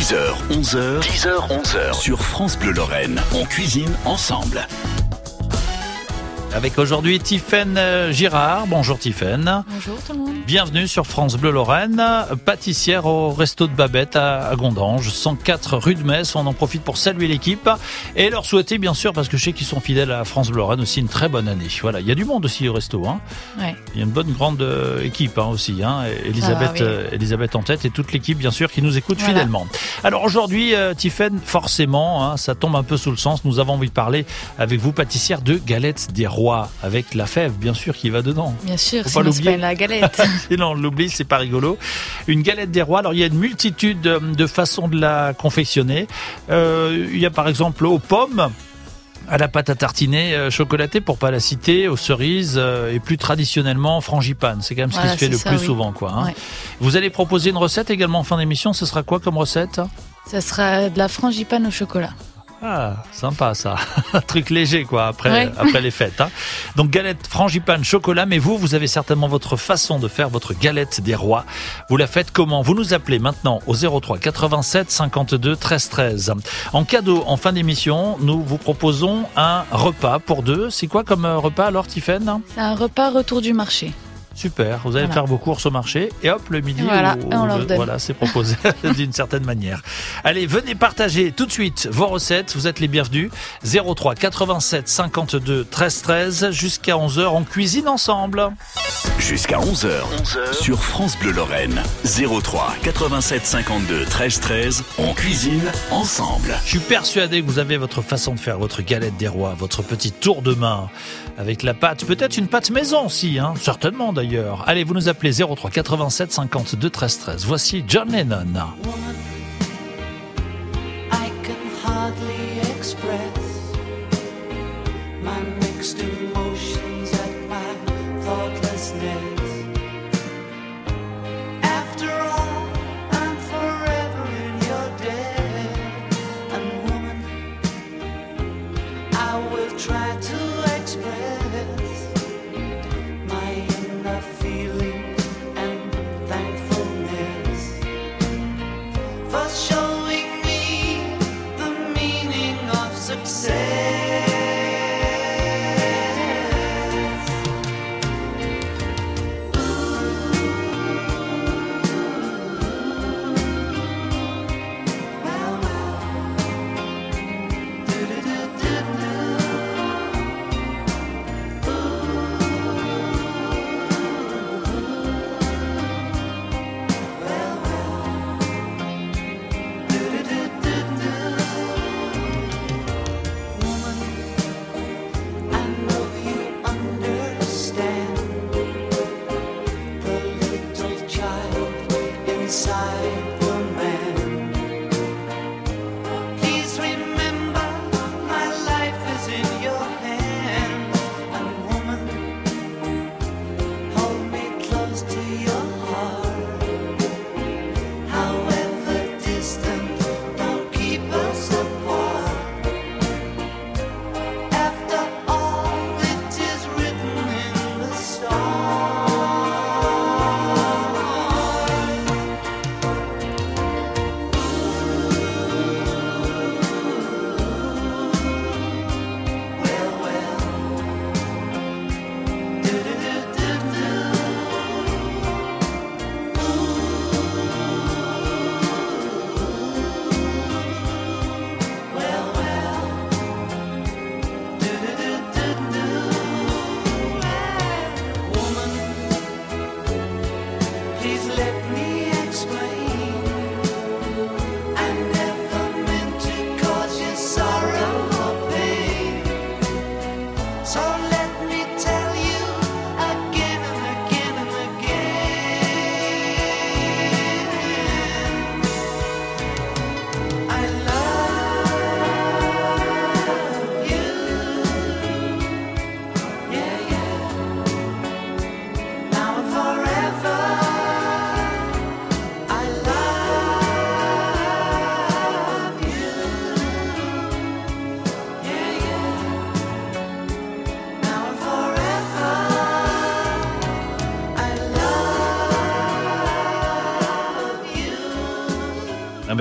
10h-11h sur France Bleu Lorraine. On cuisine ensemble. Avec aujourd'hui Tiffaine Girard. Bonjour Tiffaine. Bonjour tout le monde. Bienvenue sur France Bleu Lorraine, pâtissière au Resto de Babette à Gondange, 104 rue de Metz. On en profite pour saluer l'équipe et leur souhaiter bien sûr, parce que je sais qu'ils sont fidèles à France Bleu Lorraine, aussi une très bonne année. Voilà, il y a du monde aussi au resto. Hein. Ouais. Il y a une bonne grande équipe aussi. Hein. Elisabeth en tête et toute l'équipe bien sûr qui nous écoute fidèlement. Alors aujourd'hui, Tiffaine, forcément, ça tombe un peu sous le sens. Nous avons envie de parler avec vous, pâtissière, de galettes des rois. Avec la fève, bien sûr, qui va dedans. Bien sûr, faut pas l'oublier. C'est la galette. Sinon, on l'oublie, c'est pas rigolo. Une galette des rois, alors il y a une multitude de façons de la confectionner. Il y a par exemple aux pommes, à la pâte à tartiner chocolatée, pour pas la citer, aux cerises et plus traditionnellement frangipane. C'est quand même ce qui se fait le plus souvent, quoi. Hein. Ouais. Vous allez proposer une recette également en fin d'émission. Ce sera quoi comme recette ? Ça sera de la frangipane au chocolat. Ah, sympa ça. Un truc léger quoi après les fêtes. Hein. Donc galette, frangipane, chocolat. Mais vous avez certainement votre façon de faire votre galette des rois. Vous la faites comment ? Vous nous appelez maintenant au 03 87 52 13 13. En cadeau, en fin d'émission, nous vous proposons un repas pour deux. C'est quoi comme repas alors, Tiffaine ? C'est un repas retour du marché. Super, vous allez faire vos courses au marché et hop, le midi, on leur donne. Voilà, c'est proposé d'une certaine manière. Allez, venez partager tout de suite vos recettes, vous êtes les bienvenus. 03 87 52 13 13 jusqu'à 11h, on cuisine ensemble. Jusqu'à 11h sur France Bleu Lorraine. 03 87 52 13 13, on cuisine ensemble. Je suis persuadé que vous avez votre façon de faire votre galette des rois, votre petit tour de main avec la pâte, peut-être une pâte maison aussi, hein, certainement d'ailleurs. Allez, vous nous appelez 03 87 52 13 13. Voici John Lennon. I can hardly express my mixed emotions at my thoughtlessness. After all, I'm forever in your debt. And woman, I will try to express my inner feeling and thankfulness for showing me the meaning of success.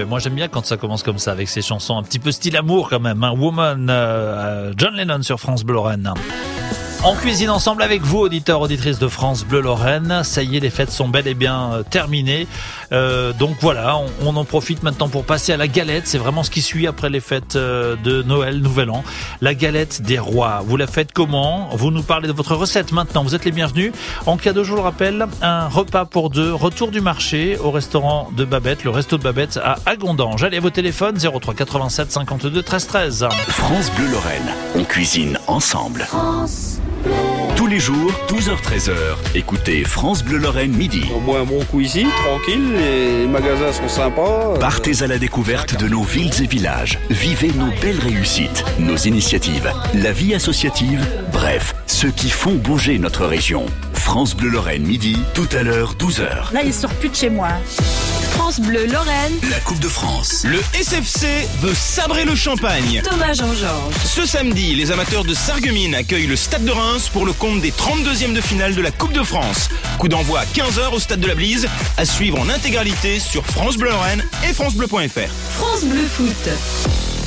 mais moi j'aime bien quand ça commence comme ça, avec ces chansons un petit peu style amour quand même. Hein. Woman, John Lennon sur France Bleu Lorraine. On cuisine ensemble avec vous, auditeurs, auditrices de France Bleu Lorraine. Ça y est, les fêtes sont bel et bien terminées. Donc voilà, on en profite maintenant pour passer à la galette. C'est vraiment ce qui suit après les fêtes de Noël, Nouvel An. La galette des rois. Vous la faites comment? Vous nous parlez de votre recette maintenant. Vous êtes les bienvenus. En cadeau, je vous le rappelle, un repas pour deux. Retour du marché au restaurant de Babette, le resto de Babette à Agondange. Allez, à vos téléphones 03 87 52 13 13. France Bleu Lorraine, on cuisine ensemble. France Bleu. Tous les jours, 12h-13h, écoutez France Bleu Lorraine midi. Au moins un bon coup ici, tranquille, les magasins sont sympas. Partez à la découverte de nos villes et villages. Vivez nos belles réussites, nos initiatives, la vie associative, bref, ceux qui font bouger notre région. France Bleu Lorraine midi, tout à l'heure 12h. Là, il sort plus de chez moi. France Bleu Lorraine, La Coupe de France. Le SFC veut sabrer le champagne. Thomas Jean-Georges. Ce samedi, les amateurs de Sarreguemines accueillent le Stade de Reims pour le compte des 32e de finale de la Coupe de France. Coup d'envoi à 15h au Stade de la Blise, à suivre en intégralité sur France Bleu Lorraine et francebleu.fr. France Bleu Foot.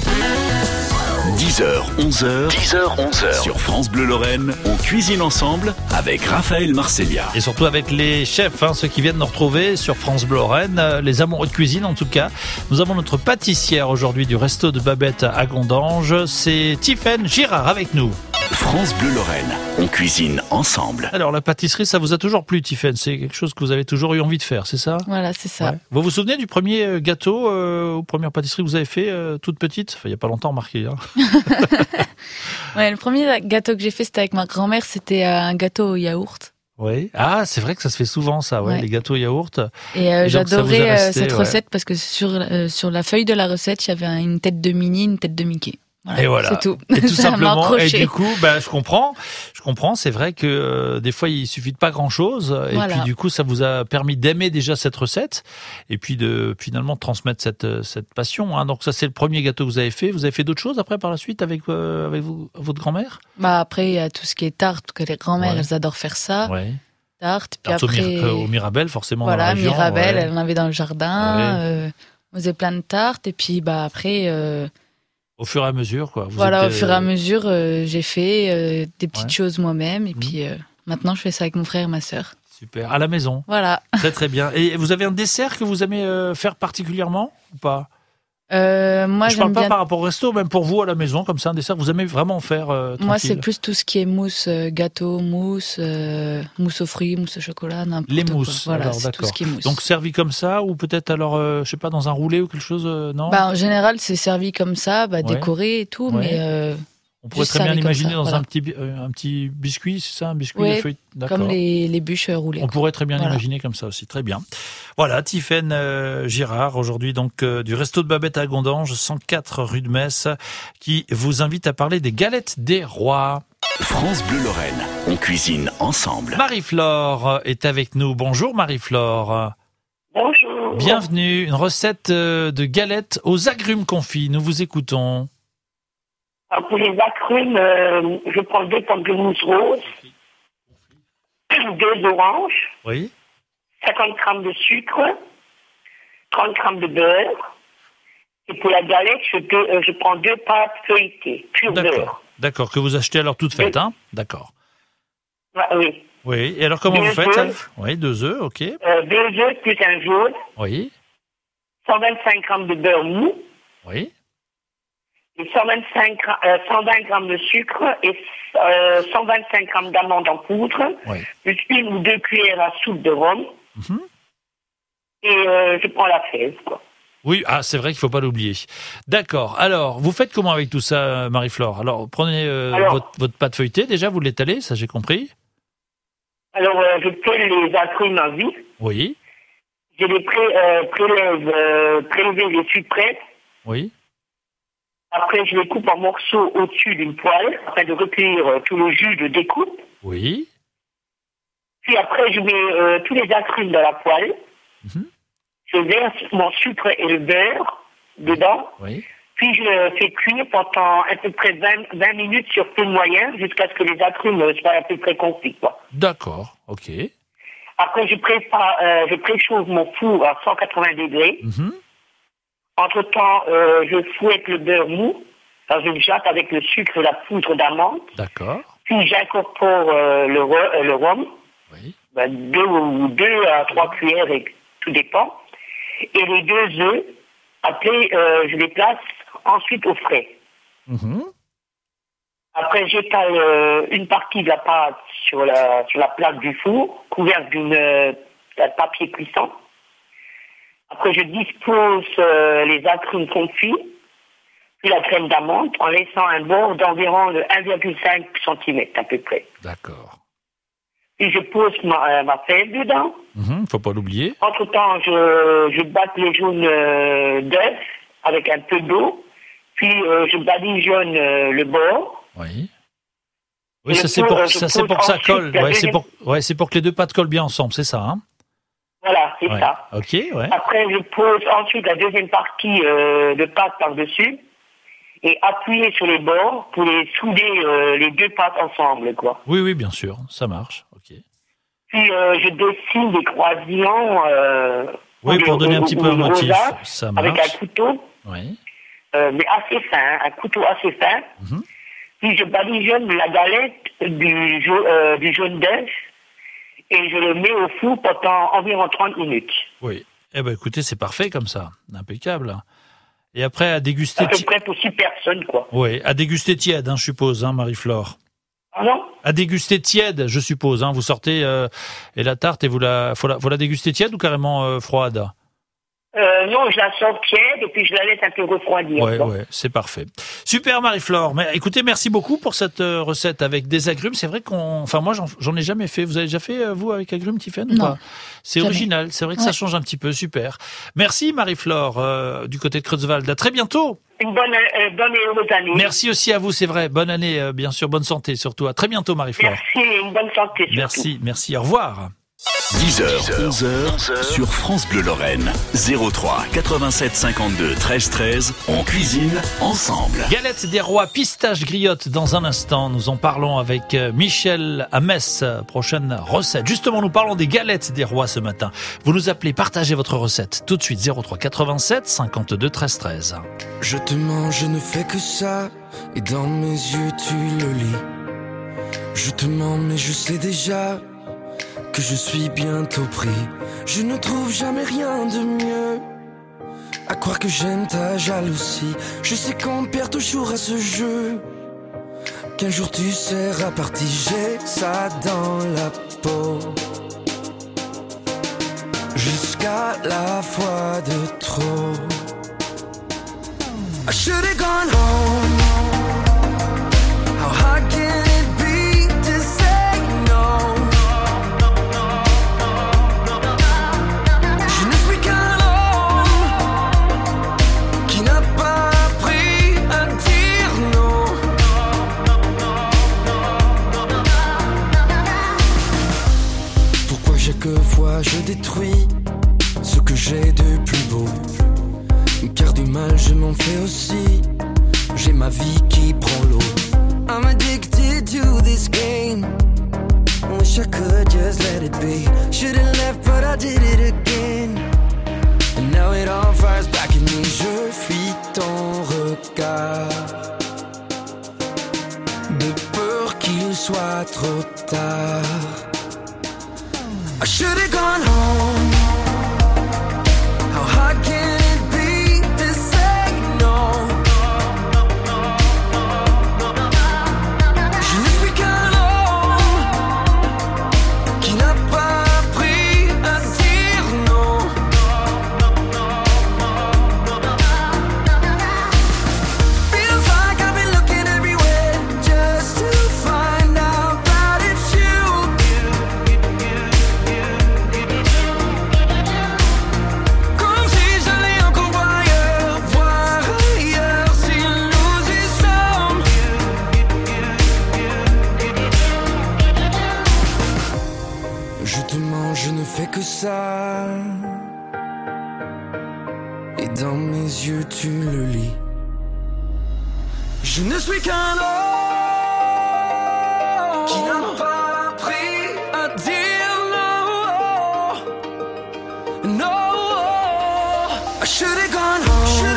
10h, 11h. 10h, 11h. Sur France Bleu Lorraine, on cuisine ensemble avec Raphaël Marcellia. Et surtout avec les chefs, ceux qui viennent nous retrouver sur France Bleu Lorraine, les amoureux de cuisine en tout cas. Nous avons notre pâtissière aujourd'hui du resto de Babette à Agondange, c'est Tiffaine Girard avec nous. France Bleu Lorraine, on cuisine ensemble. Alors la pâtisserie, ça vous a toujours plu, Tiffaine? C'est quelque chose que vous avez toujours eu envie de faire, c'est ça? Voilà, c'est ça. Ouais. Vous vous souvenez du premier gâteau, aux premières pâtisseries que vous avez fait, toute petite? Enfin, il n'y a pas longtemps, remarqué. Ouais, le premier gâteau que j'ai fait, c'était avec ma grand-mère, c'était un gâteau au yaourt. Oui. Ah, c'est vrai que ça se fait souvent, ça, ouais. Les gâteaux yaourt. Et donc, ça vous est j'adorais resté, cette recette parce que sur la feuille de la recette, il y avait une tête de Minnie, une tête de Mickey. Voilà, et voilà. c'est tout. Et tout Ça m'a simplement. Et accroché. du coup, je comprends. C'est vrai que des fois, il suffit de pas grand-chose. Et Voilà. puis, du coup, ça vous a permis d'aimer déjà cette recette. Et puis, de finalement transmettre cette passion. Donc, ça, c'est le premier gâteau que vous avez fait. Vous avez fait d'autres choses après, par la suite, avec votre grand-mère? Après, il y a tout ce qui est tarte, que les grand-mères, Ouais. elles adorent faire ça. Ouais. Tarte. Puis Tarte après, au Mirabelle, forcément, dans la voilà, région. Mirabelle, ouais. elle en avait dans le jardin. On faisait plein de tartes. Et puis, après, Au fur et à mesure, quoi. Vous voilà, êtes, au fur et à mesure, j'ai fait des petites Ouais. choses moi-même. Et puis, maintenant, je fais ça avec mon frère et ma sœur. Super. À la maison. Voilà. Très, très bien. Et vous avez un dessert que vous aimez faire particulièrement ou pas? Moi, Je parle j'aime pas bien. par rapport au resto, même pour vous à la maison, comme ça, un dessert, vous aimez vraiment faire Moi, tranquille. c'est plus tout ce qui est mousse, gâteau, mousse, mousse aux fruits, mousse au chocolat, n'importe Les quoi. mousses, Voilà, alors, c'est tout d'accord. ce qui est mousse. Donc servi comme ça, ou peut-être alors, je sais pas, dans un roulé ou quelque chose, non? En général, c'est servi comme ça, décoré et tout, Ouais. mais On pourrait juste très bien servi comme l'imaginer ça, dans voilà. un petit biscuit, c'est ça, un biscuit Ouais, de feuilles. D'accord. comme les bûches roulées. On pourrait très bien Voilà. l'imaginer comme ça aussi. Très bien. Voilà, Tiffaine Girard, aujourd'hui donc du resto de Babette à Agondange, 104 rue de Metz, qui vous invite à parler des galettes des rois. France Bleu Lorraine, on cuisine ensemble. Marie-Flore est avec nous. Bonjour Marie-Flore. Bonjour. Bienvenue. Une recette de galettes aux agrumes confits. Nous vous écoutons. Alors, pour les agrumes, je prends 2 pamplemousses roses, 2 oranges, Oui. 50 grammes de sucre, 30 grammes de beurre. Et pour la galette, je prends 2 pâtes feuilletées, pur beurre. D'accord. D'accord. Que vous achetez alors toutes faites, hein? D'accord. Oui. Oui. Et alors comment Deux vous faites? œufs. Oui, 2 œufs, ok. 2 œufs plus un jaune, Oui. 125 grammes de beurre mou, Oui. et 120 grammes de sucre et 125 grammes d'amandes en poudre, Oui. plus 1 ou 2 cuillères à soupe de rhum. Mhm. Et je prends la fraise, quoi. Oui, c'est vrai qu'il faut pas l'oublier. D'accord. Alors, vous faites comment avec tout ça, Marie-Flore? Alors, prenez votre pâte feuilletée, déjà, vous l'étalez, ça j'ai compris. Alors, je pèle les agrumes en vie. Oui. Je les prélever les sucrètes. Oui. Après, je les coupe en morceaux au-dessus d'une poêle, afin de recueillir tout le jus de découpe. Oui. Puis après, je mets tous les agrumes dans la poêle. Mhm. Je verse mon sucre et le beurre dedans. Oui. Puis je fais cuire pendant à peu près 20 minutes sur feu moyen, jusqu'à ce que les agrumes soient à peu près confits, quoi. D'accord. Ok. Après, je préchauffe mon four à 180 degrés. Mhm. Entre-temps, je fouette le beurre mou dans une jatte avec le sucre et la poudre d'amande. D'accord. Puis j'incorpore le rhum, Oui. 2 à 3 cuillères, et tout dépend. Et les 2 œufs, après, je les place ensuite au frais. Mhm. Après, j'étale une partie de la pâte sur la plaque du four, couverte d'un papier cuisson. Après, je dispose les agrumes confits, puis la crème d'amande, en laissant un bord d'environ 1,5 cm à peu près. D'accord. Puis je pose ma fève dedans. Faut pas l'oublier. Entre-temps, je batte les jaunes d'œufs avec un peu d'eau. Puis je badigeonne le bord. Oui. Et Oui, ça c'est pour que ça colle. la Ouais, c'est deuxième- pour que les deux pâtes collent bien ensemble, c'est ça, hein? Voilà, c'est Ouais. ça. Ok, ouais. Après, je pose ensuite la deuxième partie de pâte par-dessus et appuyer sur les bords pour les souder les deux pâtes ensemble, quoi. Oui, oui, bien sûr, ça marche. Ok. Puis je dessine des croisillons. Oui, pour donner un petit peu un ou motif, rosa ça avec marche. un couteau, Oui. mais assez fin, hein, un couteau assez fin. Mhm. Puis je badigeonne la galette du jaune d'œuf et je le mets au four pendant environ 30 minutes. Oui. Eh ben, écoutez, c'est parfait comme ça, impeccable. Et après à À déguster. peu près pour 6 personnes, quoi. Oui, à déguster tiède, hein, je suppose, hein, Marie-Flore. Pardon ? À déguster tiède, je suppose. Hein, vous sortez et la tarte et faut la déguster tiède ou carrément froide? Non, je la sors tiède et puis je la laisse un peu refroidir. Ouais, quoi. ouais, c'est parfait. Super Marie-Flore. Mais écoutez, merci beaucoup pour cette recette avec des agrumes. C'est vrai enfin moi j'en ai jamais fait. Vous avez déjà fait vous avec agrumes, Tiffaine, ou Non, pas? C'est jamais. original. C'est vrai que ça change un petit peu. Super. Merci Marie-Flore du côté de Creutzwald. À très bientôt. Une bonne et heureuse année. Merci aussi à vous. C'est vrai. Bonne année, bien sûr. Bonne santé surtout. À très bientôt Marie-Flore. Merci et une bonne santé surtout. Merci, merci. Au revoir. 10h, 11h, sur France Bleu Lorraine. 03 87 52 13 13. On cuisine ensemble. Galette des rois, pistache griotte dans un instant. Nous en parlons avec Michel à Metz. Prochaine recette. Justement, nous parlons des galettes des rois ce matin. Vous nous appelez, partagez votre recette. Tout de suite, 03 87 52 13 13. Je te mens, je ne fais que ça, et dans mes yeux tu le lis. Je te mens, mais je sais déjà que je suis bientôt pris. Je ne trouve jamais rien de mieux, à croire que j'aime ta jalousie. Je sais qu'on perd toujours à ce jeu, qu'un jour tu seras parti. J'ai ça dans la peau, jusqu'à la fois de trop. I should've gone home. How hard can it be to say no? Je ne suis qu'un homme qui n'a pas appris à dire non. Pourquoi chaque fois je détruis ce que j'ai de plus beau? Car du mal je m'en fais aussi. J'ai ma vie qui prend l'eau. I'm addicted to this game. Wish I could just let it be. Should've left but I did it again. And now it all fires back at me. Je fuis ton regard, de peur qu'il soit trop tard. I should've gone home. How hard can it be to say no? Je ne suis qu'un homme qui n'a pas appris à dire non. Feels like I've been looking everywhere just to find out that it's you. Comme si j'allais encore voir ailleurs si nous y sommes. Je te mens, je ne fais que ça, et dans mes yeux tu le lis. Je ne suis qu'un homme qui n'a pas appris à dire non. No, I should've gone home.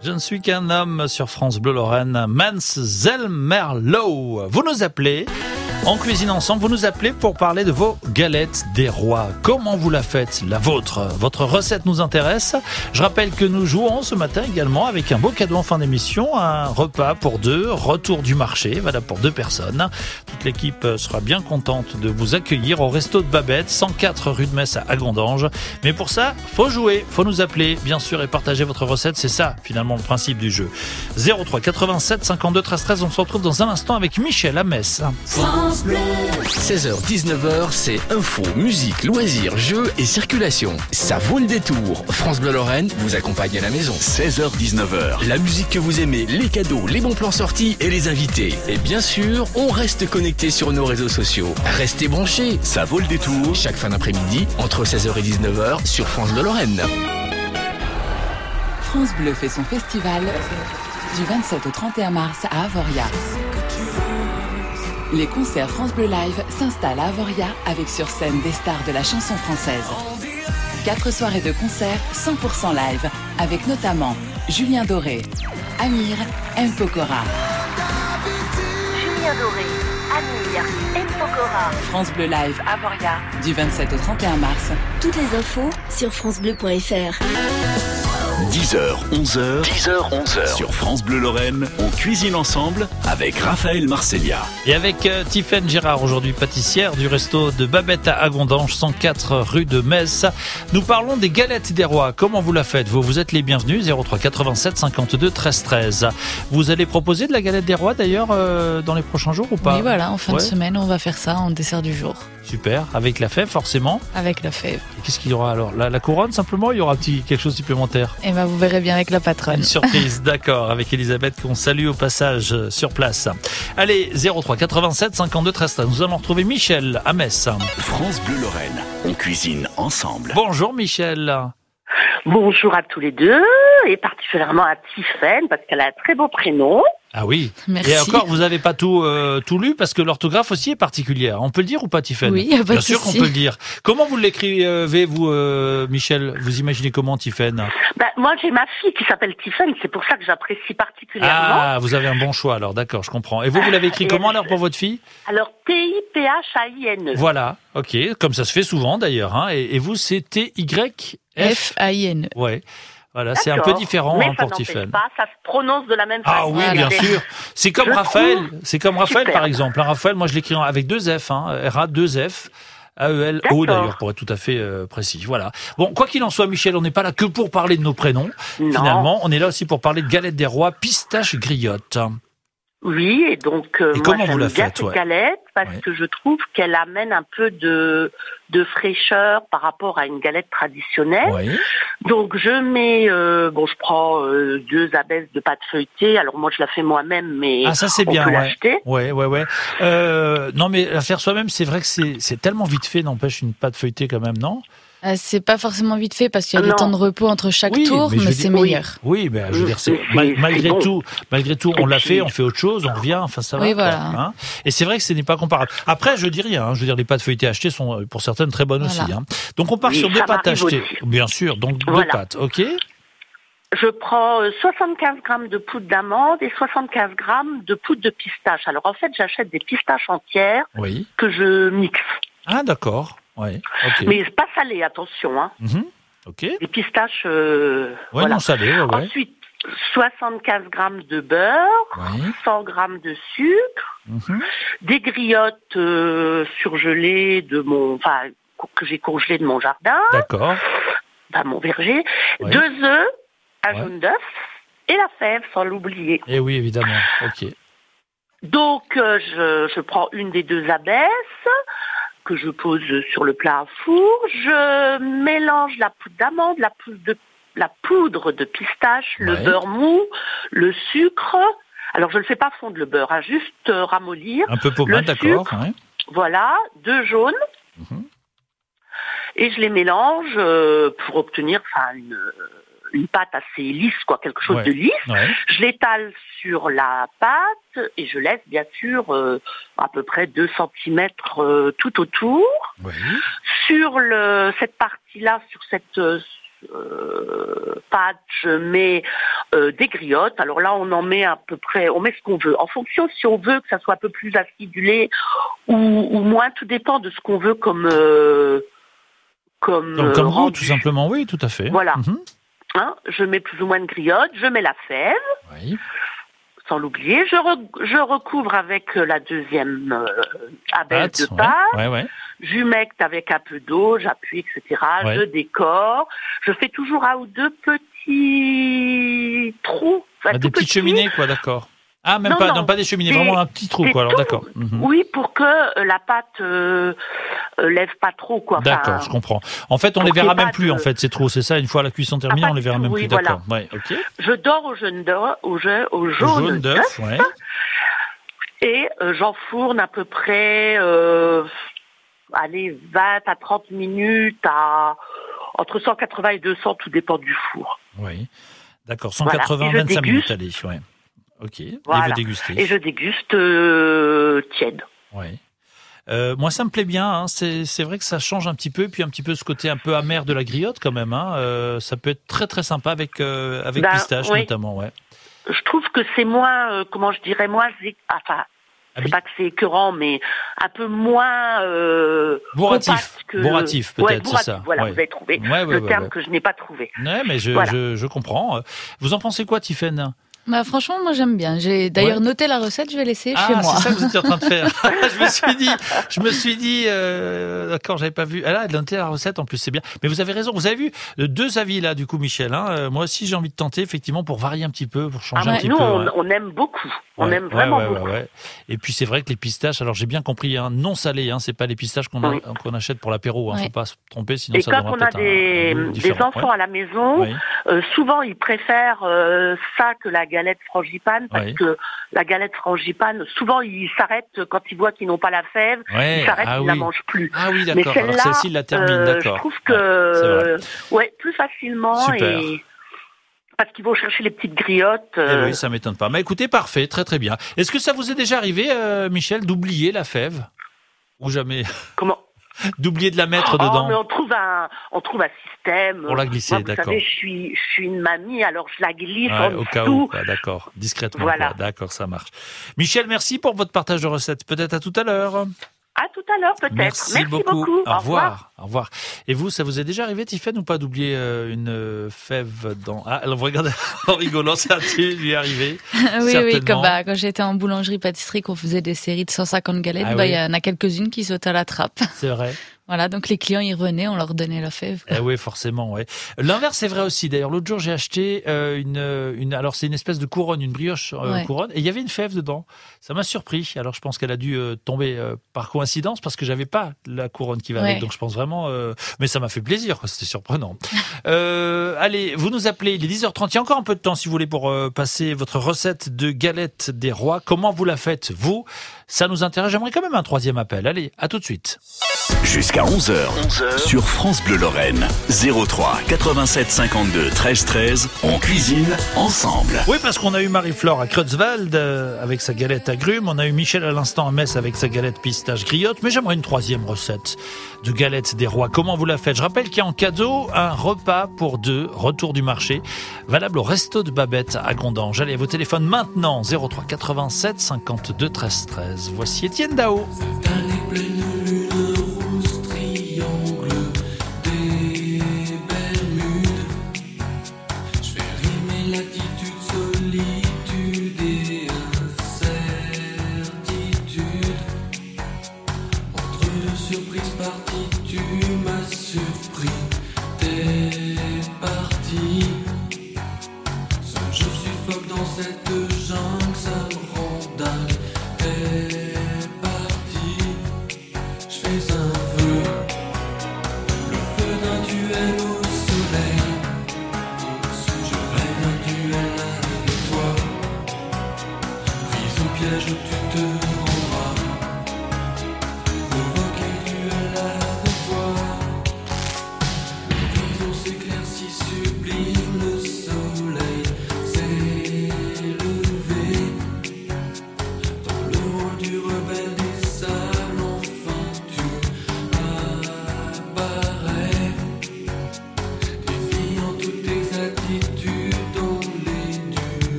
Je ne suis qu'un homme sur France Bleu Lorraine. Mans Zelmerlo. Vous nous appelez en cuisine ensemble. Vous nous appelez pour parler de vos galettes des rois. Comment vous la faites, la vôtre? Votre recette nous intéresse. Je rappelle que nous jouons ce matin également avec un beau cadeau en fin d'émission. Un repas pour deux, retour du marché. Voilà, pour 2 personnes. Toute l'équipe sera bien contente de vous accueillir au resto de Babette, 104 rue de Metz à Agondange. Mais pour ça, faut jouer, faut nous appeler, bien sûr, et partager votre recette. C'est ça, finalement, le principe du jeu. 03 87 52 13 13. On se retrouve dans un instant avec Michel à Metz. 16h-19h, c'est info, musique, loisirs, jeux et circulation. Ça vaut le détour. France Bleu Lorraine vous accompagne à la maison. 16h-19h. La musique que vous aimez, les cadeaux, les bons plans sortis et les invités. Et bien sûr, on reste connecté sur nos réseaux sociaux. Restez branchés. Ça vaut le détour. Chaque fin d'après-midi, entre 16h et 19h, sur France Bleu Lorraine. France Bleu fait son festival du 27 au 31 mars à Avoria. Les concerts France Bleu Live s'installent à Avoria avec sur scène des stars de la chanson française. 4 soirées de concerts 100% live avec notamment Julien Doré, Amir, M. Pokora. Julien Doré, Amir, M. Pokora. France Bleu Live Avoria du 27 au 31 mars. Toutes les infos sur francebleu.fr. 10h, 11h. 10h, 11h. Sur France Bleu Lorraine, on cuisine ensemble avec Raphaël Marcellia. Et avec Tiffaine Gérard, aujourd'hui pâtissière du resto de Babette à Agondange, 104 rue de Metz. Nous parlons des galettes des rois. Comment vous la faites? Vous êtes les bienvenus, 03 87 52 13 13. Vous allez proposer de la galette des rois d'ailleurs dans les prochains jours ou pas? Oui, voilà, en fin de semaine, on va faire ça en dessert du jour. Super, avec la fève forcément. Avec la fève. Qu'est-ce qu'il y aura alors? La couronne simplement? Il y aura quelque chose supplémentaire? Et ben vous verrez bien avec la patronne. Une surprise, d'accord, avec Elisabeth qu'on salue au passage sur place. Allez, 03 87 52 13 13. Nous allons retrouver Michel à Metz. France Bleu Lorraine, on cuisine ensemble. Bonjour Michel. Bonjour à tous les deux, et particulièrement à Tiffaine, parce qu'elle a un très beau prénom. Ah oui. Merci. Et encore, vous n'avez pas tout lu, parce que l'orthographe aussi est particulière. On peut le dire ou pas, Tiffaine? Oui, pas bien de sûr qu'on souci. peut le dire. Comment vous l'écrivez, vous, Michel? Vous imaginez comment, Tiffaine? Moi, j'ai ma fille qui s'appelle Tiffaine, c'est pour ça que j'apprécie particulièrement. Ah, vous avez un bon choix alors, d'accord, je comprends. Et vous l'avez écrit comment alors pour votre fille? Alors, T-I-P-H-A-I-N-E. Voilà, ok, comme ça se fait souvent d'ailleurs. Hein. Et vous, c'est T-Y-F? F-A-I-N. Ouais. Voilà, c'est un peu différent mais hein, ça pour n'empêche Tiffaine. pas, ça se prononce de la même façon. Ah oui, bien sûr. C'est comme Je Raphaël. trouve C'est comme Raphaël, superbe. par exemple. Un Raphaël, moi, je l'écris avec 2 F. Hein. R-A-2-F. A-E-L-O, D'accord. d'ailleurs, pour être tout à fait précis. Voilà. Bon, quoi qu'il en soit, Michel, on n'est pas là que pour parler de nos prénoms. Non. Finalement, on est là aussi pour parler de galettes des rois, pistache griotte. Oui, et donc moi comment vous j'aime la bien faites, cette ouais. galette parce Ouais. que je trouve qu'elle amène un peu de fraîcheur par rapport à une galette traditionnelle. Oui. Donc je mets, je prends 2 abaisses de pâte feuilletée. Alors moi je la fais moi-même, mais Ah, ça c'est on bien, peut ouais. l'acheter. Ouais. Non, mais la faire soi-même, c'est vrai que c'est tellement vite fait, n'empêche une pâte feuilletée quand même, non? C'est pas forcément vite fait parce qu'il y a Non. du temps de repos entre chaque Oui, tour, mais je mais veux c'est dire- meilleur. Oui, ben, je veux dire, c'est, Mais malgré c'est bon. tout, on Et l'a puis- fait, on fait autre chose, on revient, enfin, ça va. Oui, quoi, voilà. hein. Et c'est vrai que ce n'est pas comparable. Après, je dis rien, hein, je veux dire, les pâtes feuilletées achetées sont, pour certaines, très bonnes Voilà. aussi, hein. Donc, on part Oui, sur 2 ça pâtes m'arrive achetées. aussi. Bien sûr, donc 2 Voilà. pâtes, ok? Je prends 75 grammes de poudre d'amande et 75 grammes de poudre de pistache. Alors en fait, j'achète des pistaches entières Oui. que je mixe. Ah, d'accord. Ouais, ok. Mais pas salées, attention. Hein. Mhm. Ok. Les pistaches, Ouais, voilà. non salé, ouais. Ensuite, 75 grammes de beurre, Ouais. 100 grammes de sucre, Mhm. des griottes surgelées que j'ai congelées de mon jardin, D'accord. mon verger, Ouais. 2 œufs, un Ouais. jaune d'œuf et la fève, sans l'oublier. Eh oui, évidemment. Ok. Donc, je prends une des 2 abaisses que je pose sur le plat à four. Je mélange la poudre d'amande, la poudre de pistache, le Ouais. beurre mou, le sucre. Alors, je ne le fais pas fondre le beurre, hein, juste ramollir. Un peu pommade, Le d'accord. sucre. Ouais. Voilà, 2 jaunes. Mhm. Et je les mélange pour obtenir une pâte assez lisse, quoi, quelque chose Ouais. de lisse. Ouais. Je l'étale sur la pâte et je laisse bien sûr à peu près 2 cm tout autour. Oui. Sur cette partie-là, pâte, je mets des griottes. Alors là, on en met à peu près, on met ce qu'on veut. En fonction, si on veut que ça soit un peu plus acidulé ou moins, tout dépend de ce qu'on veut comme Comme goût, tout simplement, oui, tout à fait. Voilà. Hein, je mets plus ou moins de griottes, je mets la fève. Oui. Sans l'oublier, je recouvre avec la deuxième abeille de pâte. Ouais. J'humecte avec un peu d'eau, j'appuie, etc. Ouais. Je décore. Je fais toujours un ou deux petits trous. Enfin, Des petites cheminées, quoi, d'accord. Ah, même non, pas des cheminées, vraiment un petit trou, quoi. Alors, d'accord. Oui, pour que la pâte lève pas trop, quoi. D'accord, je comprends. En fait, on les verra même plus, en fait, ces trous. C'est ça, une fois la cuisson terminée, on les verra même plus. D'accord. Voilà. Ouais, ok. Je dors au jaune d'œuf. Ouais. Et j'enfourne à peu près 20 à 30 minutes entre 180 et 200, tout dépend du four. Oui, d'accord, 180, voilà. 25 minutes, allez, ouais. Ok, voilà. Et vous dégustez. Et je déguste tiède. Oui. Moi, ça me plaît bien. Hein. C'est vrai que ça change un petit peu, puis un petit peu ce côté un peu amer de la griotte quand même. Hein. Ça peut être très très sympa avec pistache notamment. Ouais. Je trouve que c'est moins, c'est pas que c'est écœurant, mais un peu moins bourratif. Bourratif, peut-être, c'est ça. Voilà, vous avez trouvé le terme que je n'ai pas trouvé. Ouais, mais je comprends. Vous en pensez quoi, Tiffaine ? Bah franchement, moi j'aime bien. J'ai d'ailleurs noté la recette, je vais laisser chez moi. C'est ça que vous étiez en train de faire. je me suis dit, d'accord, j'avais pas vu. Elle a noté la recette, en plus c'est bien. Mais vous avez raison, vous avez vu deux avis là, du coup, Michel. Hein. Moi aussi j'ai envie de tenter, effectivement, pour varier un petit peu, pour changer un petit peu. Nous, on aime beaucoup. On aime vraiment beaucoup. Ouais. Et puis c'est vrai que les pistaches, alors j'ai bien compris, hein, non salées, hein, c'est pas les pistaches qu'on achète pour l'apéro. Hein, faut pas se tromper, sinon ça donnera peut-être un goût différent. Et quand on a des enfants à la maison, souvent ils préfèrent ça que la galette frangipane, parce que la galette frangipane, souvent ils s'arrêtent quand ils voient qu'ils n'ont pas la fève, ils s'arrêtent, ils la mangent plus. Ah oui, d'accord. Mais celle-là, celle-ci, il la termine, d'accord. Je trouve que plus facilement. Super. Parce qu'ils vont chercher les petites griottes. Oui, ça m'étonne pas. Mais écoutez, parfait, très très bien. Est-ce que ça vous est déjà arrivé, Michel, d'oublier la fève ? Ou jamais ? Comment ? D'oublier de la mettre dedans. Mais on trouve un système. Pour la glisser, moi, d'accord. Vous savez, je suis une mamie, alors je la glisse en au cas dessous. où, d'accord, discrètement. Voilà. Quoi. D'accord, ça marche. Michel, merci pour votre partage de recettes. Peut-être à tout à l'heure. À tout à l'heure, peut-être. Merci beaucoup. Au revoir. Au revoir. Et vous, ça vous est déjà arrivé, Tiffaine, ou pas, d'oublier une fève dans... Ah, alors vous regardez en rigolant, ça a-t-il lui arrivé? Oui, quand j'étais en boulangerie-pâtisserie, qu'on faisait des séries de 150 galettes, il y en a quelques-unes qui sautaient à la trappe. C'est vrai. Voilà, donc les clients y revenaient, on leur donnait la fève. Oui, forcément, ouais. L'inverse, c'est vrai aussi. D'ailleurs, l'autre jour, j'ai acheté alors c'est une espèce de couronne, une brioche couronne, et il y avait une fève dedans. Ça m'a surpris. Alors, je pense qu'elle a dû tomber par coïncidence parce que j'avais pas la couronne qui va avec. Donc, je pense vraiment, mais ça m'a fait plaisir, quoi. C'était surprenant. Allez, vous nous appelez. Il est 10h30. Il y a encore un peu de temps, si vous voulez, pour passer votre recette de galette des rois. Comment vous la faites, vous? Ça nous intéresse. J'aimerais quand même un troisième appel. Allez, à tout de suite. Jusqu'à 11h, sur France Bleu Lorraine, 03 87 52 13 13, on cuisine ensemble. Oui, parce qu'on a eu Marie-Flore à Creutzwald avec sa galette agrumes, on a eu Michel à l'instant à Metz avec sa galette pistache griotte, mais j'aimerais une troisième recette de galette des rois. Comment vous la faites? Je rappelle qu'il y a en cadeau un repas pour deux, retour du marché, valable au Resto de Babette à Gondange. Allez, à vos téléphones maintenant, 03 87 52 13 13. Voici Étienne Dao.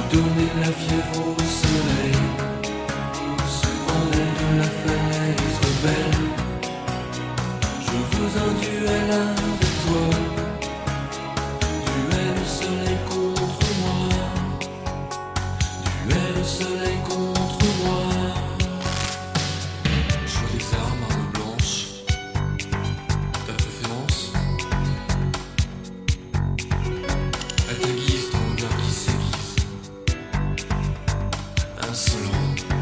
donner la fièvre au soleil, en haut de la falaise rebelle. Je veux un duel avec toi, duel au soleil contre moi, duel au soleil contre moi. Choix des armes, armes blanches, ta préférence. À ta guise, ton regard qui s'aiguise, insolent.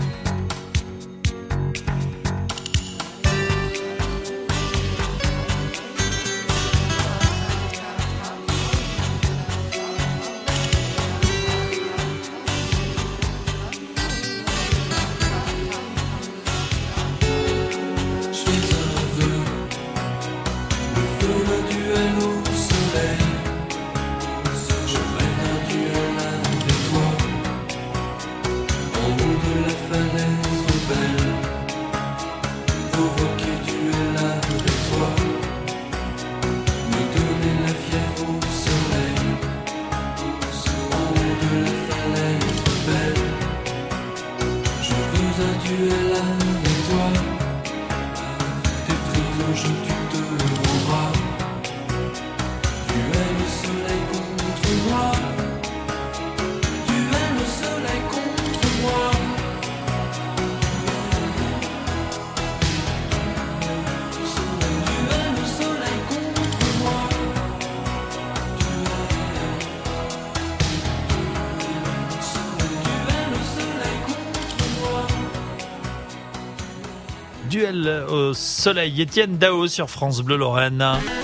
Duel au soleil, Étienne Dao sur France Bleu Lorraine.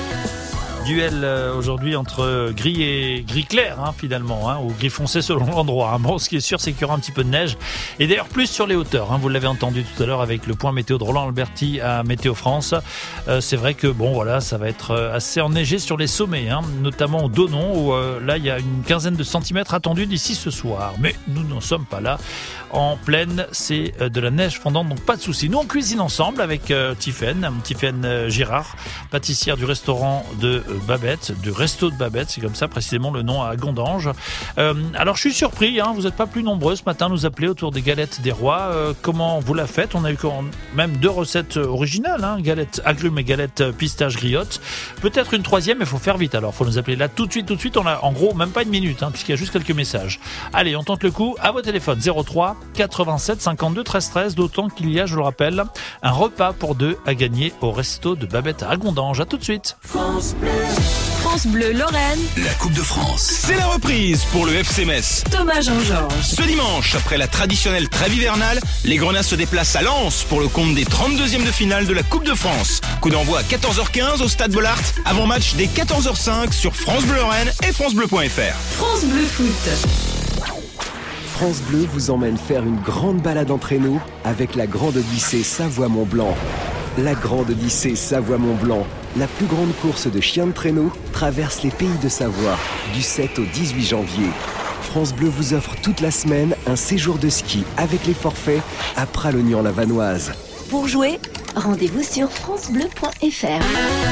Duel aujourd'hui entre gris et gris clair finalement, ou gris foncé selon l'endroit. Bon, ce qui est sûr, c'est qu'il y aura un petit peu de neige et d'ailleurs plus sur les hauteurs. Vous l'avez entendu tout à l'heure avec le point météo de Roland Alberti à Météo France. C'est vrai que ça va être assez enneigé sur les sommets, notamment au Donon où là il y a une quinzaine de centimètres attendus d'ici ce soir. Mais nous n'en sommes pas là. En plaine, c'est de la neige fondante, donc pas de souci. Nous on cuisine ensemble avec Tiffaine Girard, pâtissière du restaurant de Babette, du resto de Babette, c'est comme ça précisément le nom à Gondange. Alors je suis surpris, vous n'êtes pas plus nombreux ce matin à nous appeler autour des galettes des rois. Comment vous la faites? On a eu quand même 2 recettes originales, galettes agrumes et galettes pistache griotte. Peut-être une troisième, mais il faut faire vite. Alors il faut nous appeler là tout de suite. On a en gros même pas une minute, puisqu'il y a juste quelques messages. Allez, on tente le coup à vos téléphones 03 87 52 13 13, d'autant qu'il y a, je le rappelle, un repas pour 2 à gagner au resto de Babette à Gondange. À tout de suite. France Bleu Lorraine. La Coupe de France. C'est la reprise pour le FC Metz. Thomas Jean-Georges. Ce dimanche, après la traditionnelle trêve hivernale, les Grenats se déplacent à Lens pour le compte des 32e de finale de la Coupe de France. Coup d'envoi à 14h15 au Stade Bollaert, avant match dès 14h05 sur France Bleu Lorraine et francebleu.fr. France Bleu Foot. France Bleu vous emmène faire une grande balade en traîneau avec la Grande Odyssée Savoie-Mont-Blanc. La Grande Odyssée Savoie-Mont-Blanc, la plus grande course de chiens de traîneau, traverse les pays de Savoie du 7 au 18 janvier. France Bleu vous offre toute la semaine un séjour de ski avec les forfaits à Pralognan-la-Vanoise. Pour jouer, rendez-vous sur francebleu.fr.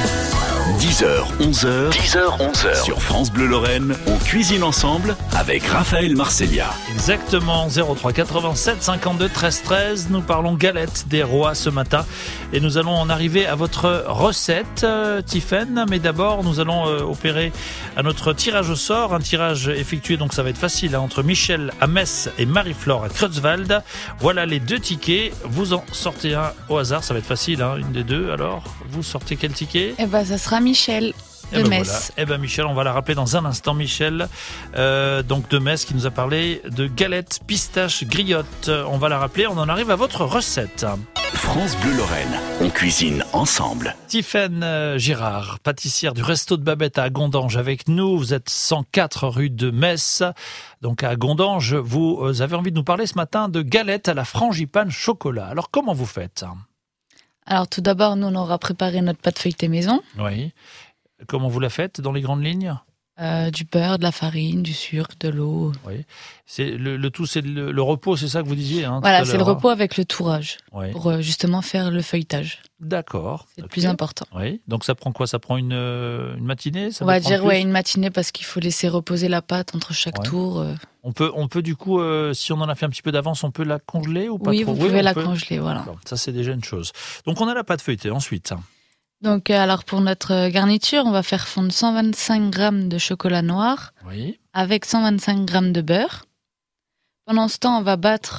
10h, 11h. 10h, 11h. Sur France Bleu Lorraine, on cuisine ensemble avec Raphaël Marcellia. Exactement, 03 87 52 13 13. Nous parlons galettes des rois ce matin. Et nous allons en arriver à votre recette, Tiffaine. Mais d'abord, nous allons opérer à notre tirage au sort. Un tirage effectué, donc ça va être facile, entre Michel à Metz et Marie-Flore à Creutzwald. Voilà les 2 tickets. Vous en sortez un au hasard. Ça va être facile, une des 2. Alors, vous sortez quel ticket? Ça sera Michel de Metz. Voilà. Michel, on va la rappeler dans un instant. Michel, donc de Metz, qui nous a parlé de galettes pistache griotte. On va la rappeler. On en arrive à votre recette. France Bleu Lorraine, on cuisine ensemble. Tiffaine Girard, pâtissière du resto de Babette à Gondange avec nous. Vous êtes 104 rue de Metz, donc à Gondange. Vous avez envie de nous parler ce matin de galettes à la frangipane chocolat. Alors comment vous faites? Alors tout d'abord, nous on aura préparé notre pâte feuilletée maison. Oui. Comment vous la faites dans les grandes lignes? Du beurre, de la farine, du sucre, de l'eau. Oui. C'est le tout, c'est le repos, c'est ça que vous disiez, hein, voilà, c'est le repos avec le tourrage, oui. pour justement faire le feuilletage. D'accord. C'est le plus important. Oui. Donc ça prend quoi? Ça prend une matinée? On va dire une matinée parce qu'il faut laisser reposer la pâte entre chaque tour. On peut du coup, si on en a fait un petit peu d'avance, on peut la congeler ou pas? Oui, trop? vous pouvez la congeler, voilà. Bon, ça c'est déjà une chose. Donc on a la pâte feuilletée. Ensuite. Donc, alors pour notre garniture, on va faire fondre 125 grammes de chocolat noir avec 125 grammes de beurre. Pendant ce temps, on va battre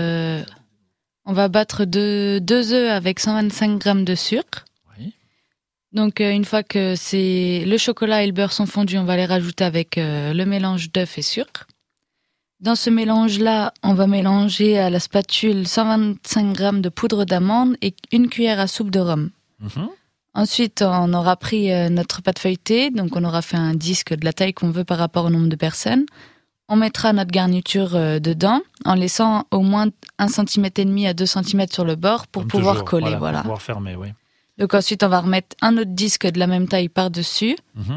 2 œufs avec 125 grammes de sucre. Donc, une fois que le chocolat et le beurre sont fondus, on va les rajouter avec le mélange d'œufs et sucre. Dans ce mélange-là, on va mélanger à la spatule 125 grammes de poudre d'amande et 1 cuillère à soupe de rhum. Ensuite, on aura pris notre pâte feuilletée, donc on aura fait un disque de la taille qu'on veut par rapport au nombre de personnes. On mettra notre garniture dedans, en laissant au moins 1,5 cm à 2 cm sur le bord pour pouvoir coller. Voilà. Pour pouvoir fermer, oui. Donc ensuite, on va remettre un autre disque de la même taille par-dessus.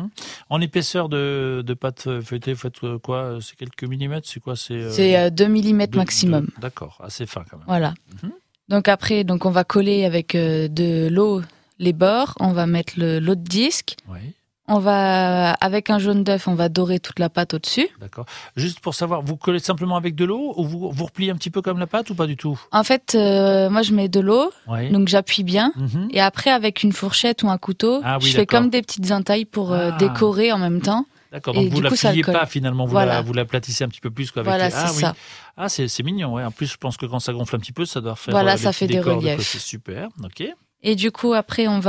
En épaisseur de pâte feuilletée, vous faites quoi? C'est quelques millimètres? C'est quoi? C'est 2 mm maximum. D'accord, assez fin quand même. Voilà. Donc après, on va coller avec de l'eau les bords, on va mettre l'autre disque. On va, avec un jaune d'œuf, on va dorer toute la pâte au-dessus. D'accord. Juste pour savoir, vous collez simplement avec de l'eau ou vous repliez un petit peu comme la pâte ou pas du tout? En fait, moi je mets de l'eau, donc j'appuie bien. Et après, avec une fourchette ou un couteau, je fais comme des petites entailles pour décorer en même temps. D'accord, donc vous ne la pliez pas finalement, vous l'aplatissez un petit peu plus qu'avec Voilà, c'est ça. Ah, c'est mignon, ouais. En plus, je pense que quand ça gonfle un petit peu, ça doit faire ça fait des reliefs. C'est super, ok. Et du coup, après, on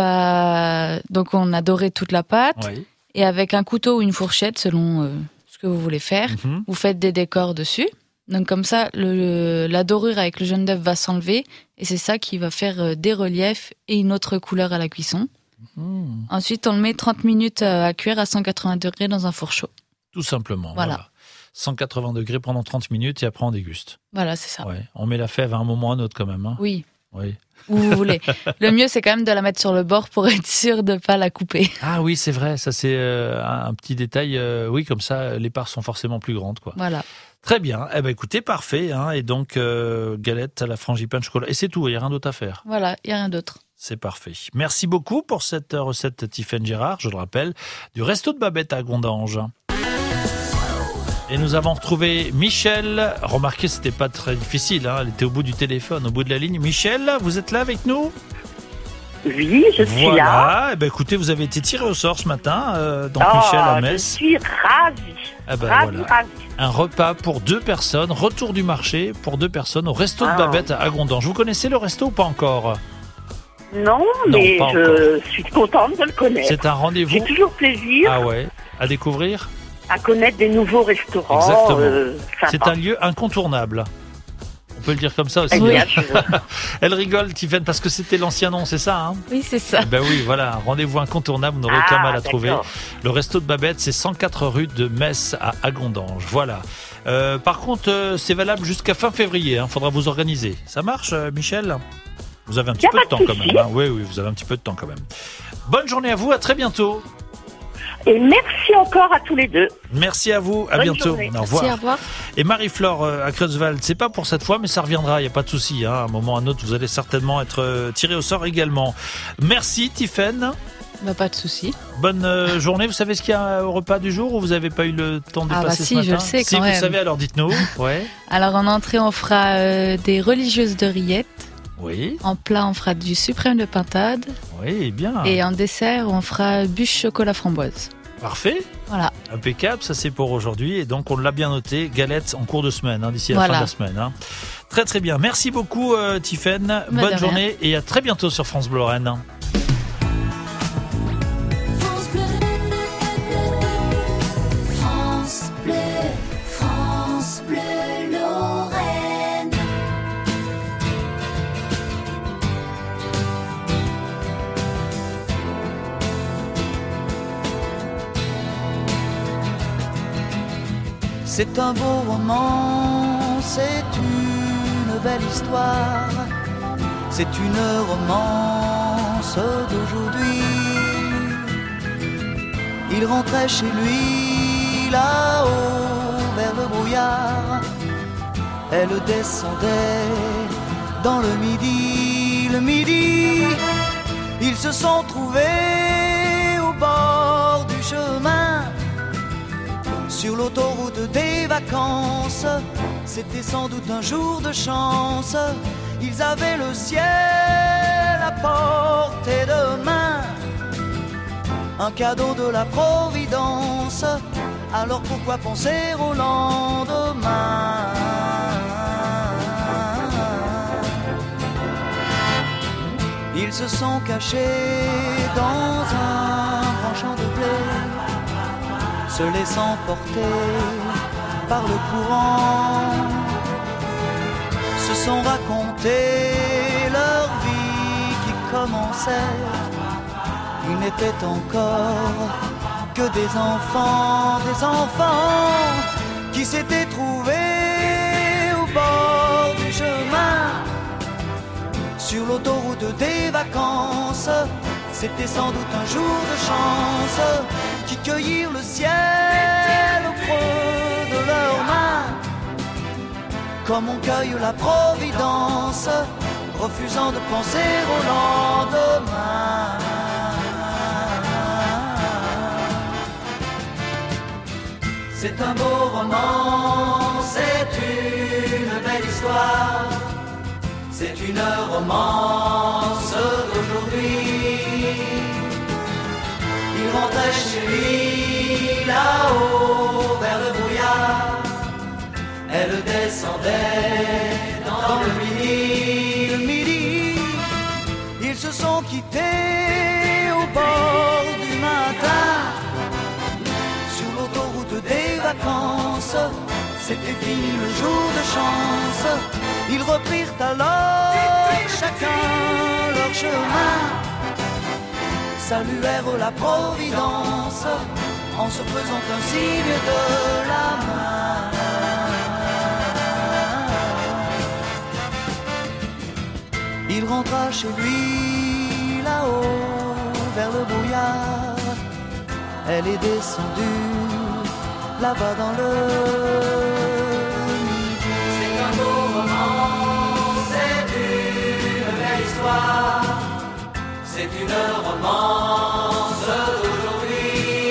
a doré toute la pâte. Et avec un couteau ou une fourchette, selon ce que vous voulez faire, vous faites des décors dessus. Donc comme ça, la dorure avec le jaune d'œuf va s'enlever. Et c'est ça qui va faire des reliefs et une autre couleur à la cuisson. Ensuite, on le met 30 minutes à cuire à 180 degrés dans un four chaud. Tout simplement. Voilà. 180 degrés pendant 30 minutes et après on déguste. Voilà, c'est ça. On met la fève à un moment ou à un autre quand même. Hein. Oui. Où vous voulez. Le mieux, c'est quand même de la mettre sur le bord pour être sûr de ne pas la couper. Ah oui, c'est vrai. Ça, c'est un petit détail. Oui, comme ça, les parts sont forcément plus grandes, quoi. Voilà. Très bien. Eh ben, écoutez, parfait. Hein. Et donc, galette à la frangipane chocolat. Et c'est tout. Il n'y a rien d'autre à faire. Voilà, il n'y a rien d'autre. C'est parfait. Merci beaucoup pour cette recette Tiffaine Gérard, je le rappelle, du Resto de Babette à Gondange. Et nous avons retrouvé Michel. Remarquez, c'était pas très difficile, hein. Elle était au bout du téléphone, au bout de la ligne. Michel, vous êtes là avec nous? Oui, je suis là. Eh ben, écoutez, vous avez été tiré au sort ce matin, donc Michel à Metz. Je suis ravie. Ravie. Un repas pour 2 personnes, retour du marché pour 2 personnes au Resto de Babette à Gondange. Vous connaissez le resto ou pas encore? Non, mais je suis contente de le connaître. C'est un rendez-vous. J'ai toujours plaisir. Ah ouais, à découvrir. À connaître des nouveaux restaurants. Exactement. C'est un lieu incontournable. On peut le dire comme ça aussi. Oui. Elle rigole, Tiffaine, parce que c'était l'ancien nom, c'est ça, hein? Oui, c'est ça. Ben oui, voilà, un rendez-vous incontournable, vous n'aurez aucun mal à trouver. Le Resto de Babette, c'est 104 rue de Metz à Gondange. Voilà. Par contre, c'est valable jusqu'à fin février. Il faudra vous organiser. Ça marche, Michel? Vous avez un petit peu de temps quand même. Hein. Oui, vous avez un petit peu de temps quand même. Bonne journée à vous, à très bientôt. Et merci encore à tous les deux. Merci à vous, à bientôt. Journée. Au revoir. Merci, au revoir. Et Marie-Flore à Creusevald, c'est pas pour cette fois, mais ça reviendra, il n'y a pas de souci. Hein. À un moment ou à un autre, vous allez certainement être tiré au sort également. Merci, Tiffaine. Pas de souci. Bonne journée. Vous savez ce qu'il y a au repas du jour ou vous n'avez pas eu le temps de passer ce matin? Je le sais quand même. Si vous savez, alors dites-nous. Ouais. Alors en entrée, on fera des religieuses de rillettes. Oui. En plat, on fera du suprême de pintade. Oui, bien. Et en dessert, on fera bûche chocolat framboise. Parfait. Voilà. Impeccable, ça c'est pour aujourd'hui. Et donc on l'a bien noté, galette en cours de semaine, hein, d'ici la fin de la semaine. Hein. Très très bien. Merci beaucoup Tiffaine. Bonne journée et à très bientôt sur France Bleu Lorraine. C'est un beau roman, c'est une belle histoire, c'est une romance d'aujourd'hui. Il rentrait chez lui là-haut vers le brouillard. Elle descendait dans le midi, ils se sont trouvés au bord du chemin, sur l'autoroute des vacances. C'était sans doute un jour de chance, ils avaient le ciel à portée de main, un cadeau de la Providence, alors pourquoi penser au lendemain? Ils se sont cachés dans un grand champ de blé, se laissant porter par le courant, se sont racontés leur vie qui commençait. Ils n'étaient encore que des enfants qui s'étaient trouvés au bord du chemin, sur l'autoroute des vacances. C'était sans doute un jour de chance, qui cueillirent le ciel au creux de leurs mains, comme on cueille la Providence, refusant de penser au lendemain. C'est un beau roman, c'est une belle histoire, c'est une romance d'aujourd'hui. Il rentrait chez lui là-haut vers le brouillard, elle descendait dans le midi. Ils se sont quittés au bord du matin, sur l'autoroute des vacances. C'était fini le jour de chance, ils reprirent alors chacun leur chemin, saluèrent la Providence en se faisant un signe de la main. Il rentra chez lui là-haut vers le brouillard, elle est descendue là-bas dans le midi. C'est un beau roman, c'est une belle histoire, c'est une romance d'aujourd'hui.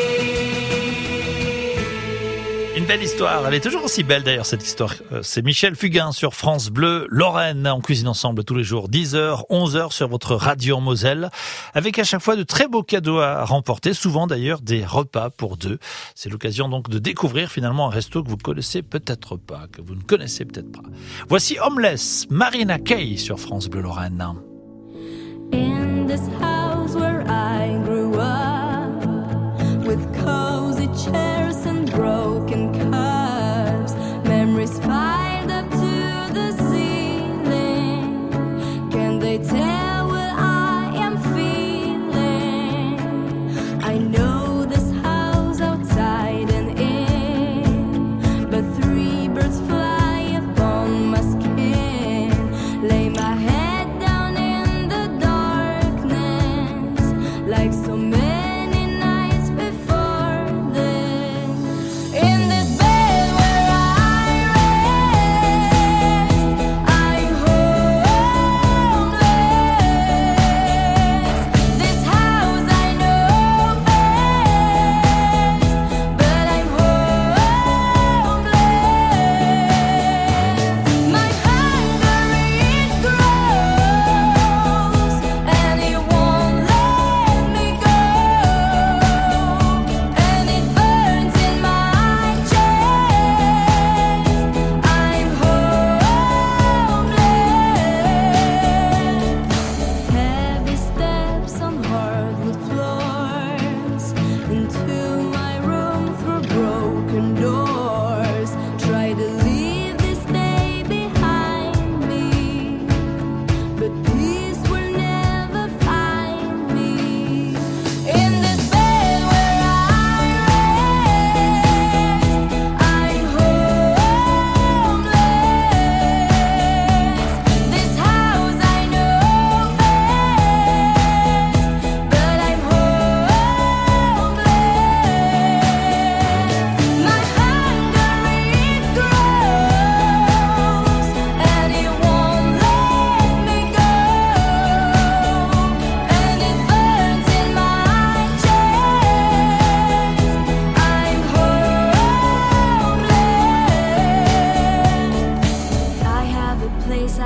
Une belle histoire, elle est toujours aussi belle d'ailleurs cette histoire. C'est Michel Fugain sur France Bleu Lorraine. On cuisine ensemble tous les jours, 10h, 11h sur votre radio en Moselle, avec à chaque fois de très beaux cadeaux à remporter, souvent d'ailleurs des repas pour deux. C'est l'occasion donc de découvrir finalement un resto que vous connaissez peut-être pas, que vous ne connaissez peut-être pas. Voici Homeless, Marina Kaye sur France Bleu Lorraine. In this house where I grew up, with cozy chairs and broken cups, memories piled up to the ceiling. Can they tell what I am feeling? I know this house outside and in, but three birds fly upon my skin. Lay my head down in the darkness.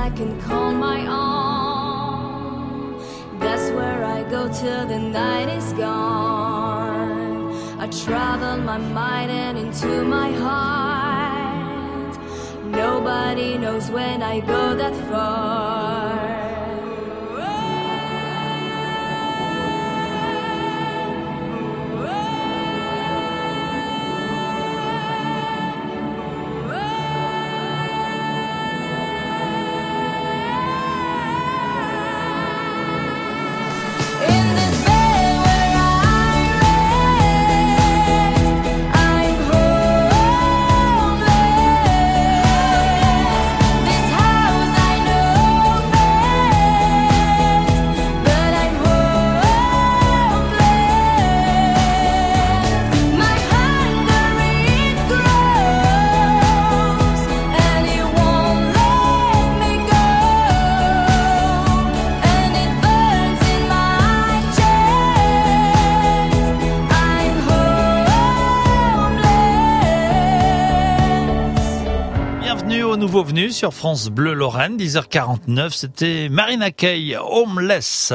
I can call my own. That's where I go till the night is gone. I travel my mind and into my heart. Nobody knows when I go that far. Nouveau venu sur France Bleu Lorraine, 10h49, c'était Marina Kaye, Homeless.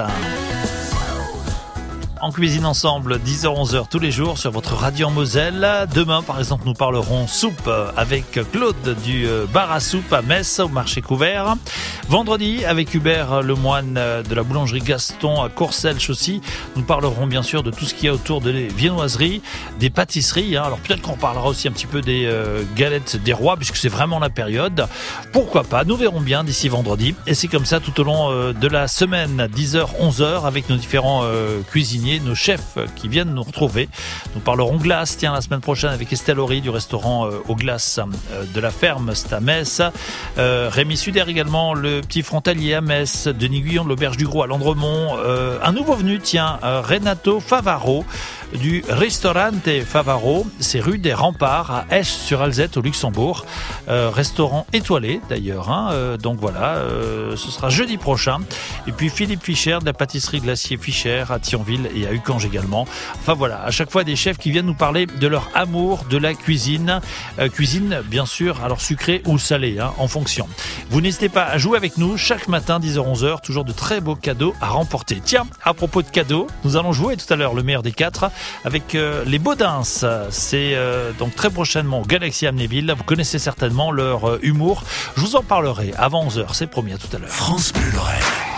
En cuisine ensemble, 10h-11h tous les jours sur votre radio en Moselle. Demain, par exemple, nous parlerons soupe avec Claude du bar à soupe à Metz, au marché couvert. Vendredi, avec Hubert Lemoine de la boulangerie Gaston à Courcelles-Chaussy, nous parlerons bien sûr de tout ce qu'il y a autour des viennoiseries, des pâtisseries. Alors peut-être qu'on parlera aussi un petit peu des galettes des rois, puisque c'est vraiment la période. Pourquoi pas, nous verrons bien d'ici vendredi. Et c'est comme ça tout au long de la semaine, 10h-11h, avec nos différents cuisiniers, nos chefs qui viennent nous retrouver. Nous parlerons glace, tiens, la semaine prochaine avec Estelle Horry du restaurant aux glaces de la ferme, c'est à Metz. Rémi Suder également, le petit frontalier à Metz. Denis Guyon de l'Auberge du Gros à Landremont. Un nouveau venu, tiens, Renato Favaro du Ristorante Favaro, c'est rue des Remparts à Esch-sur-Alzette au Luxembourg. Restaurant étoilé d'ailleurs, hein. Donc voilà, ce sera jeudi prochain. Et puis Philippe Fischer de la pâtisserie Glacier Fischer à Thionville et à Ucange également. Enfin voilà, à chaque fois des chefs qui viennent nous parler de leur amour de la cuisine. Cuisine bien sûr, alors sucrée ou salée, hein, en fonction. Vous n'hésitez pas à jouer avec nous chaque matin 10h-11h, toujours de très beaux cadeaux à remporter. Tiens, à propos de cadeaux, nous allons jouer tout à l'heure le meilleur des 4 avec les Baudins. C'est donc très prochainement au Galaxy Amnéville. Vous connaissez certainement leur humour. Je vous en parlerai avant 11h, c'est promis. À tout à l'heure. France Bleu Lorraine.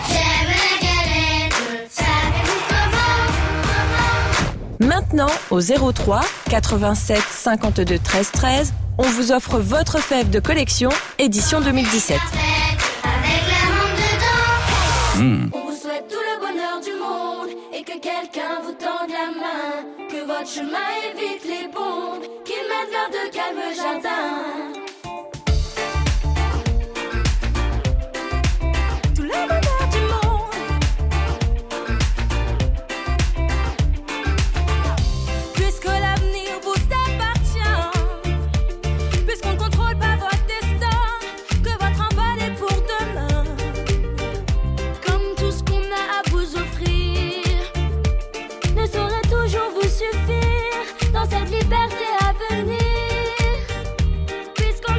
Maintenant, au 03 87 52 13 13, on vous offre votre fève de collection, édition 2017. On vous souhaite tout le bonheur du monde et que quelqu'un vous tende la main, que votre chemin évite les bombes, qu'il mène vers de calmes jardins. Tout le bonheur du monde, puisque l'avenir vous appartient, puisqu'on ne contrôle pas votre destin, que votre envol est pour demain. Tout ce qu'on a à vous offrir ne saurait toujours vous suffire dans cette liberté à venir, puisqu'on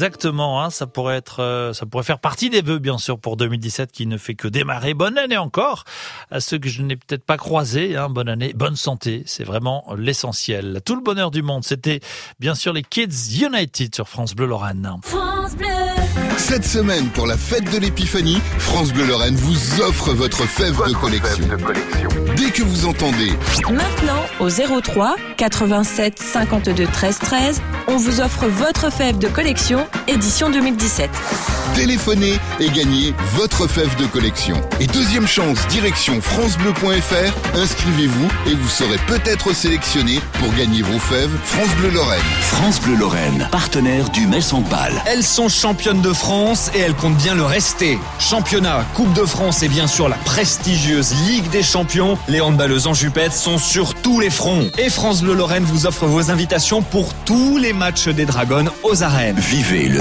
Exactement, ça pourrait faire partie des vœux, bien sûr, pour 2017 qui ne fait que démarrer. Bonne année encore à ceux que je n'ai peut-être pas croisés. Bonne année, bonne santé, c'est vraiment l'essentiel. Tout le bonheur du monde, c'était bien sûr les Kids United sur France Bleu Lorraine. France Bleu. Cette semaine, pour la fête de l'Épiphanie, France Bleu Lorraine vous offre votre fève de collection. Dès que vous entendez Maintenant, au 03 87 52 13 13, on vous offre votre fève de collection édition 2017. téléphonez et gagnez votre fève de collection. Et deuxième chance, direction francebleu.fr, inscrivez-vous et vous serez peut-être sélectionné pour gagner vos fèves France Bleu Lorraine. France Bleu Lorraine, partenaire du Metz Handball. Elles sont championnes de France et elles comptent bien le rester. Championnat, Coupe de France et bien sûr la prestigieuse Ligue des Champions. Les handballeuses en jupette sont sur tous les fronts. Et France Bleu Lorraine vous offre vos invitations pour tous les matchs des Dragons aux arènes. Vivez le